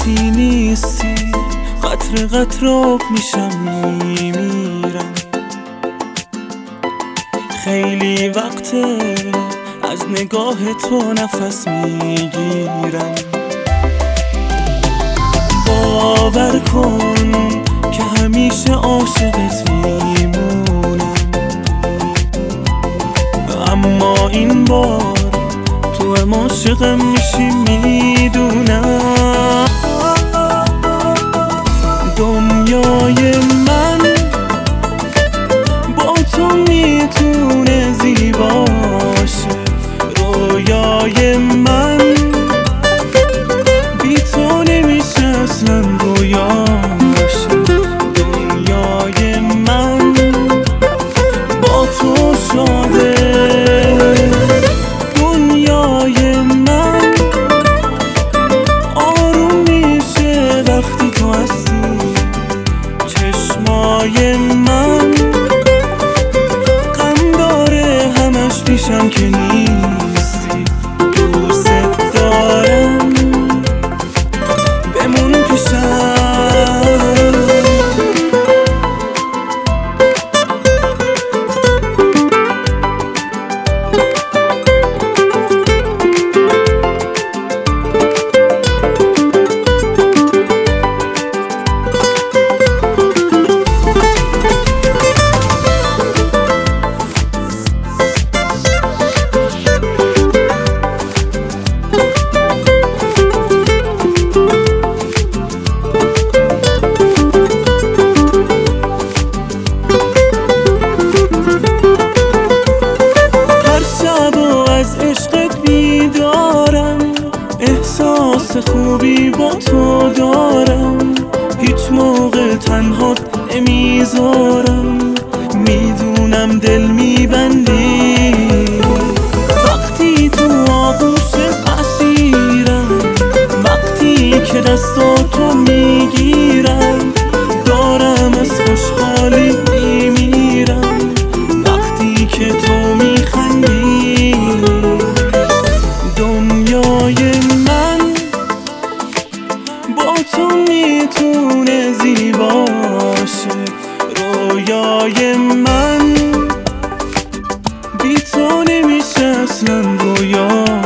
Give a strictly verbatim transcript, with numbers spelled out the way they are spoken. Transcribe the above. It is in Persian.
وقتی نیستی قطر قطر آب میشم میمیرم. خیلی وقته از نگاه تو نفس میگیرم. باور کن که همیشه عاشقت میمونم، اما این بار تو هم عاشقم میشی میدونم. دنیای من با تو میتونه زیباشه، رویای من بی تو نمیشه اصلا رویاشه. دنیای من با تو شاده، دنیای من آروم میشه وقتی تو هستی. چشمای من غم داره همش پیشم که نیستی. دوست دارم بمون پیشم. احساس خوبی با تو دارم، هیچ موقع تنها نمیذارم. میدونم دل میبندی وقتی تو آغوش اسیرم، وقتی که دستاتو میگیرم دارم از خوشحالی میمیرم. وقتی که تو میخندی دنیای من با تو میتونه زیباشه، رویای من بی تو نمیشه اصلا رویا.